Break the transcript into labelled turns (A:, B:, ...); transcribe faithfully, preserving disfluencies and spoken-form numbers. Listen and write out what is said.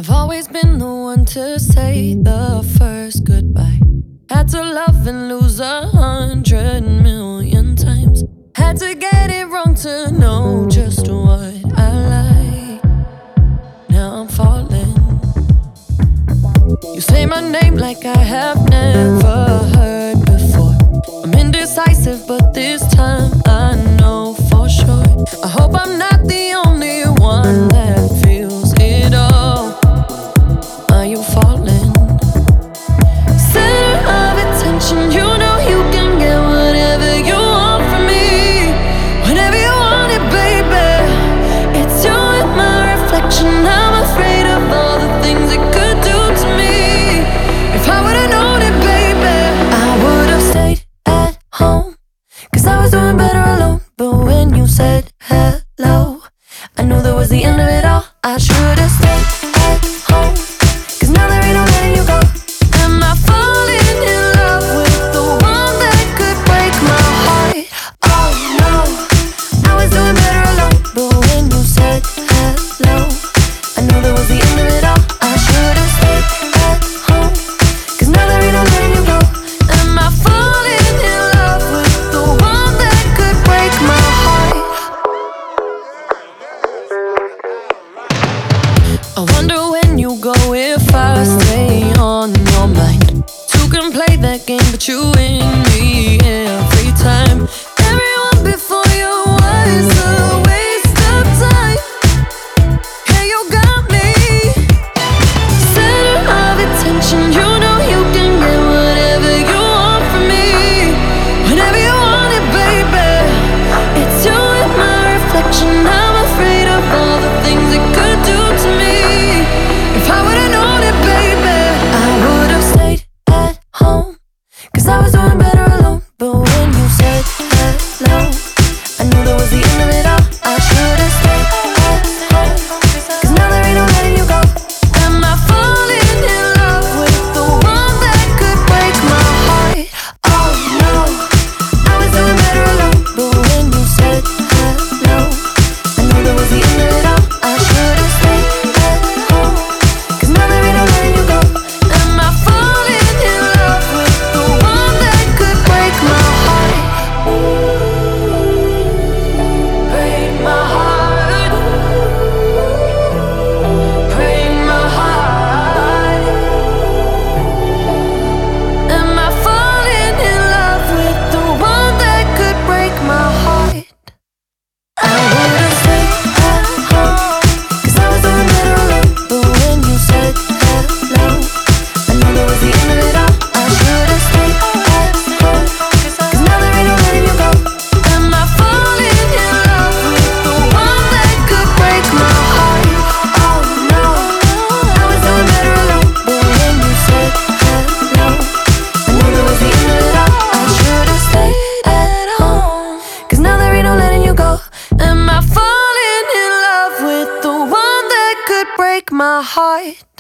A: I've always been the one to say the first goodbye. Had to love and lose a hundred million times. Had to get it wrong to know just what I like. Now I'm falling. You say my name like I have never heard before. I'm indecisive, but this time I know for sure. I hope I'm not the only one that feels it all. Are you falling? Center of attention, you know you can get whatever you want from me. Whenever you want it, baby. It's you and my reflection. I'm afraid of all the things it could do to me. If I would've known it, baby, I would've stayed at home, 'cause I was doing better alone. But when you said hello, I knew that was the end of it all. I should've stayed at home, 'cause now there ain't no letting you go. Am I falling in love with the one that could break my heart? Oh no, I was doing better alone. But when you said hello, I knew that was the end of it all. I should've stayed at home, 'cause now there ain't no letting you go. Am I falling in love with the one that could break my heart? I wonder when you go if I stay on your mind. Two can play that game, but you win me every time. Everyone before you was a waste of time. Hey, you got me. Center of attention, you know you can get whatever you want from me. Whenever you want it, baby. It's you and my reflection. I'm afraid of all the things it could do to me. If I would've known it, baby, I would've stayed at home, 'cause I was doing better alone. But when you said hello, I knew that was the end of it all. I should've stayed at home, 'cause now there ain't no letting you go. Am I falling in love with the one that could break my heart? Oh no, I was doing better alone. But when you said hello, I knew that was the end of it all. I should've stayed at home, 'cause now there ain't no letting you go. Am I falling in love with the one that could break my heart? Break my heart. Break my heart. Am I falling in love with the one that could break my heart? I would've stayed at home, 'cause I was doing better alone. But when you said hello, I knew that was the end of it all. I should've stayed at home, 'cause now there ain't no letting you go. Am I falling in love with the one that could break my heart? Oh no, I was doing better alone. But when you said hello, I knew that was the end of it all. I should've stayed at home, 'cause now there ain't no letting you go. Am I falling in love with the one that could break my heart?